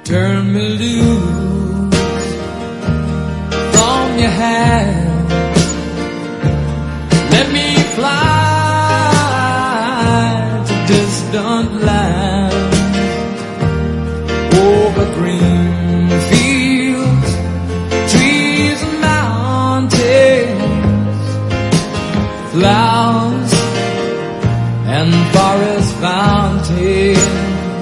turn me loose from your hand. Let me fly to distant lands, over green fields, trees and mountains, flowers and forest fountains.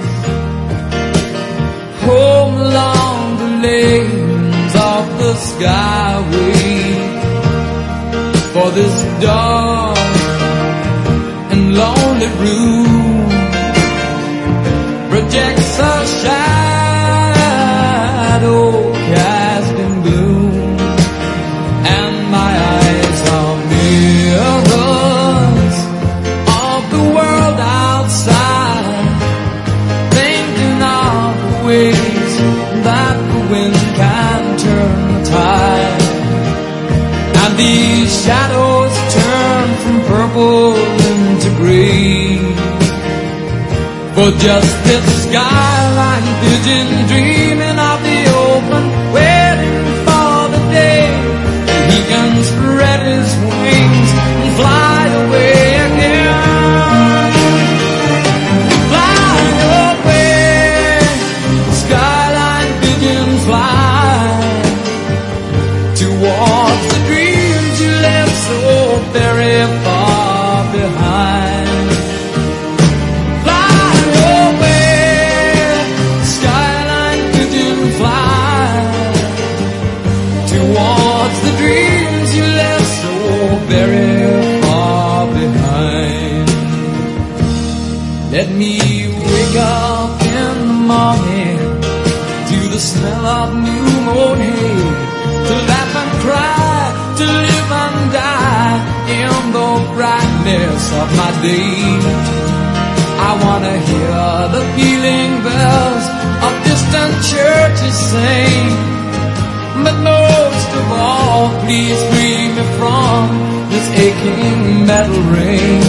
Home along the lanes of the skyway, for this dark and lonely room projects a shadow cast in gloom, and my eyes are mirrors of the world outside, thinking of the ways that the wind can turn the tide. And these shadows turn from purple into green, for just this skyline vision, dreaming of the open, waiting for the day that he can spread his wings and fly away again. Fly away, skyline vision, fly towards the dreams you left so very far behind. Fly away, skyline pigeon, fly towards the dreams you left so very far behind. Let me wake up in the morning to the smell of new mown hay, to laugh and cry, to live and die in the brightness of my day. I wanna hear the pealing bells of distant churches sing, but most of all, please free me from this aching metal ring,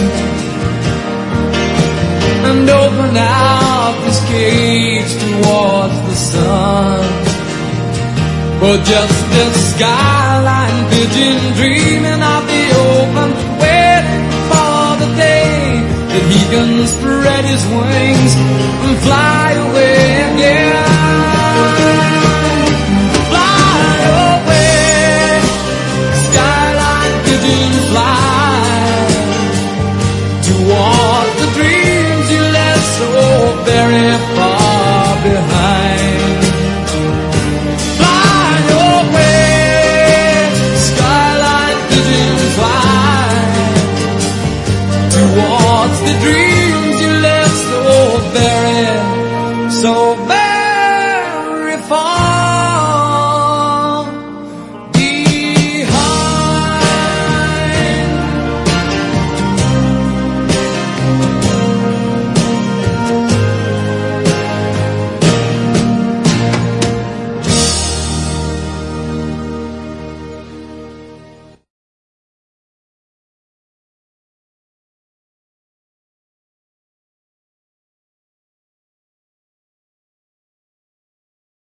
and open out this cage towards the sun. For just this skyline vision, dreaming of the open, waiting for the day that he can spread his wings and fly